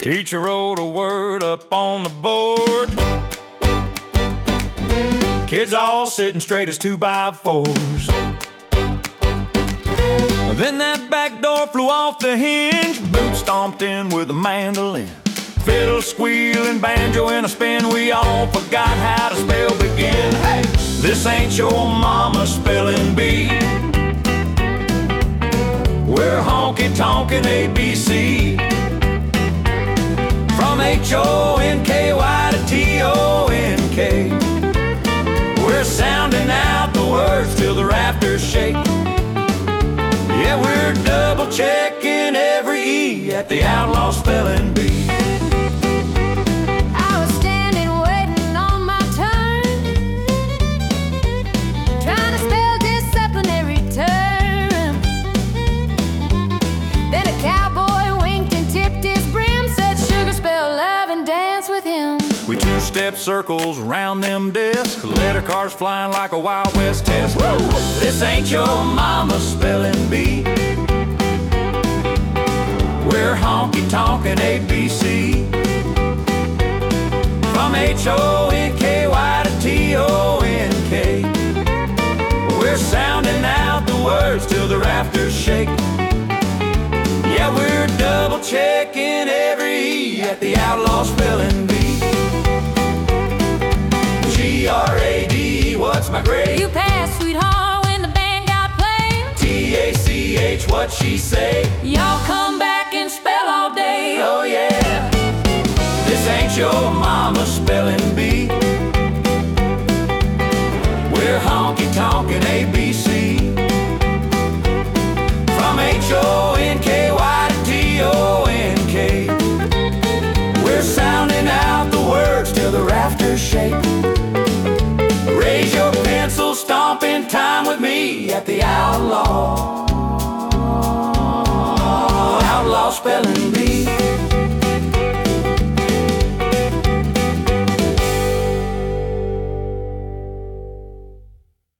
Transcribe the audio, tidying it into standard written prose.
Teacher wrote a word up on the board. Kids all sitting straight as 2x4s. Then that back door flew off the hinge. Boots stomped in with a mandolin. Fiddle squealing, banjo in a spin. We all forgot how to spell begin. Hey, this ain't your mama spelling bee. We're honky-tonkin' ABC. From H-O-N-K-Y to T-O-N-K. We're sounding out the words till the rafters shake. Yeah, we're double-checking every E at the Outlaw Spelling Bee. I was standing waiting on my turn, trying to spell disciplinary term. Then a cowboy winked and tipped his brim, said sugar spell love and dance with him. We two-step circles around them desks, letter cards flying like a Wild West test. Woo! This ain't your mama spelling bee. We're honky-tonkin' ABC. From H-O-N-K-Y to T-O-N-K. We're sounding out the words till the rafters shake. Yeah, we're double-checking every E at the Outlaw Spelling Bee. G-R-A-D-E, what's my grade? You passed, sweetheart, when the band got played. T-A-C-H, what'd she say? Y'all come back and spell all day. Oh yeah, this ain't your mama spelling bee. We're honky-tonkin' ABC. From H-O-N-K-Y to T-O-N-K. We're sounding out the words till the rafters shake. Raise your pencil, stomp in time with me at the Outlaw Spelling